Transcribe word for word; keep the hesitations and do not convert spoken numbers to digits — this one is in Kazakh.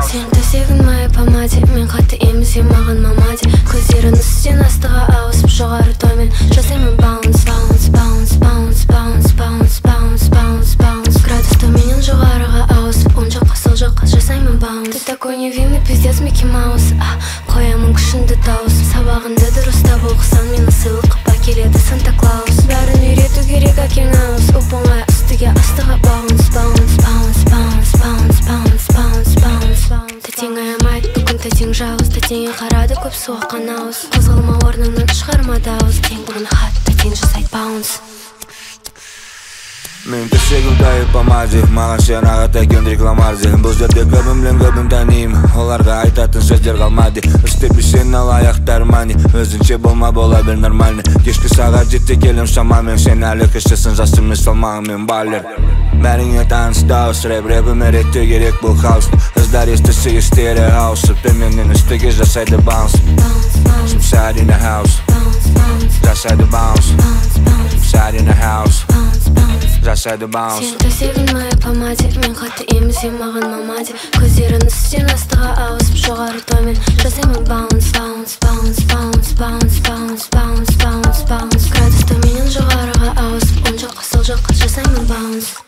bounce. Сен төсегін моя помаде, мен қатты емізем маған мамаде. Көздерін үстен астыға ауысып жоғары төмен жасаймын bounce, bounce, bounce, bounce, bounce, bounce, bounce, bounce, bounce. Градус төменнен жоғарыға ауысып оң жаққа сол жаққа жасаймын bounce. Ты такой невинный, пиздец Микки Маус. а, Қоямын күшіңді тауысып, сабағыңды дұрыстап оқысаң мені сыйлық қып әкеледі Санта-Клаус. Бәрін үйрету керек әкең ауыз, оп-оңай үстіге астыға bounce, bounce, bounce, bounce, bounce, bounce, bounce, bounce, bounce. Тәтең аямайды, бүгін тәтең жауыз, тәтеңе қарады көп су аққан ауыз. Қозғалма орныңнан шығарма дауыс, тең бүгін хат, тәтең жасайды bounce. Мен төсегім тайып помаде, маған сен ағатай Кендрик Ламарде. Бұл жерде көбім білем көбім танимын, оларға айтатын сөздер қалмады. Істеп сен алаяқтар мани, өзінше болма бола бір нормальный. Кешкі сағат жетте келем шамамен, сен әлі кішісін жасымын салмағымен балер. Бәріңе таныс дауыс, рэп-рэпіме реттеу керек бұл хаус. Қыздар естісі естері ауысып, төменнен үстіге жасайды bounce. Inside in the house, жасайды bounce. Inside in the house, жасайды bounce. Сен төсегін моя помаде, мен қатты емізем маған мамаде. Көздерін үстен астыға ауысып жоғары төмен жасаймын bounce, bounce, bounce, bounce, bounce, bounce, bounce, bounce, bounce. Градус төменнен жоғарыға ауысып оң жаққа сол жаққа жасаймын bounce.